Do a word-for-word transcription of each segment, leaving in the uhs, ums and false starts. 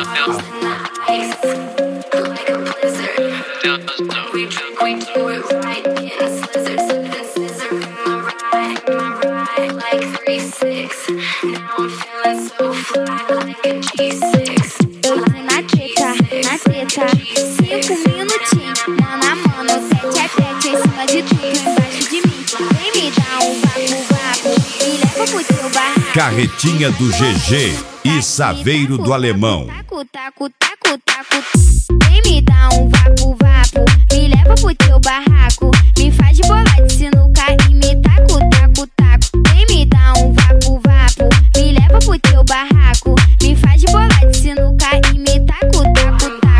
Cinco minutinhos, mano a mano, tete a tete em cima de tudo, embaixo de mim. Vem me dar um vapo, vapo, me leva pro teu barraco. Carretinha do G G e Saveiro do Alemão. Taco, taco, taco, taco. Vem me dar um vapo, vapo, me leva pro teu barraco. Me faz de bola de sinuca e me taco, taco, taco. Vem me dar um vapo, vapo, me leva pro teu barraco. Me faz de bola de sinuca e me taco, taco, taco.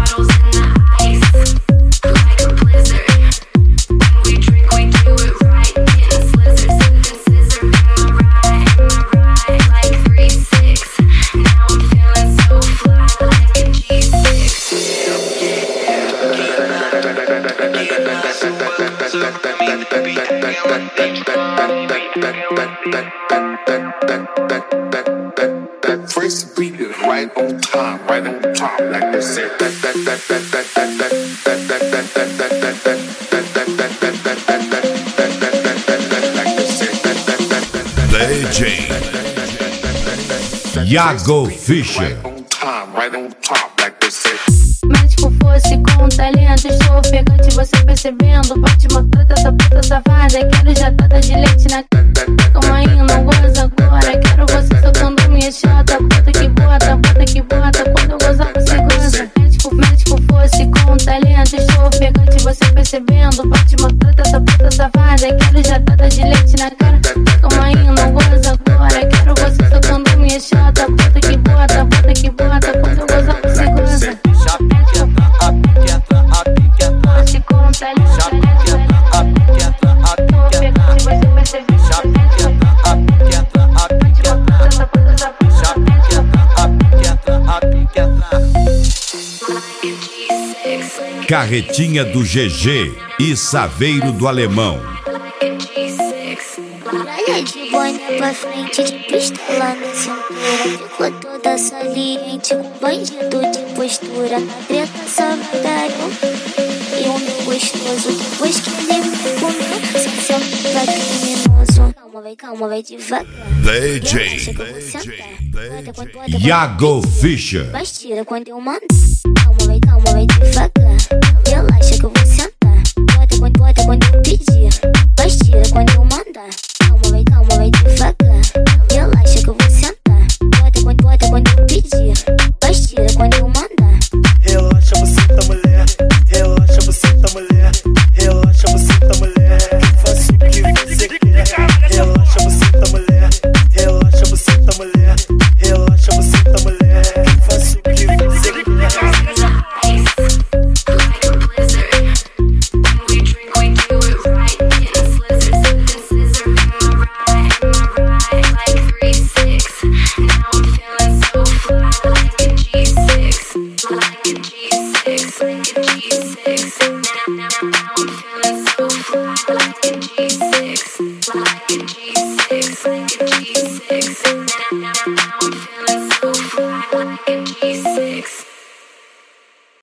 First beat is right on top, right on top, like they said. D J Iago Fischer. Right on top, right on top, like they said. Médico fosse com talento, estou ofegante, você percebendo. Pode mostrar essa puta safada, quero jatada de leite na cara. Calma aí, não goza agora, quero você soltando minha chata. Bota que bota, bota que bota, quando eu gozar você goza. Médico, médico fosse com talento, estou ofegante, você percebendo. Pode mostrar essa puta safada, quero jatada de leite na cara. Calma aí, não goza agora, quero você soltando minha chata. Bota que bota, bota que bota, quando eu gozar você goza. Carretinha do G G e Saveiro do Alemão. Olha de boné pra frente, de pistola na cintura. Ficou toda saliente, com bandido de postura. Na treta só vai dar um e um meu gostoso. Depois que ele me comeu, sem ser pra criminoso. Calma, vai, calma, vai devagar. D J Iago Fischer. Mas tira quando eu mando. Calma, vai, calma, vai devagar. Relaxa que eu vou sentar. Bota quando, bota quando eu pedir. Mas tira quando eu mandar. Calma, vai, calma, vai devagar. Relaxa que eu vou sentar. Bota quando, bota quando eu pedir. Mas tira quando eu mandar. Relaxa, você tá mulher. Relaxa, você tá mulher. Relaxa, você tá mulher. Faça o que você quer. Relaxa, você tá mulher. Relaxa, você tá mulher. Relaxa, você tá mulher. Faça o que você quer. Like a G six, now, now, now I'm feeling so fly.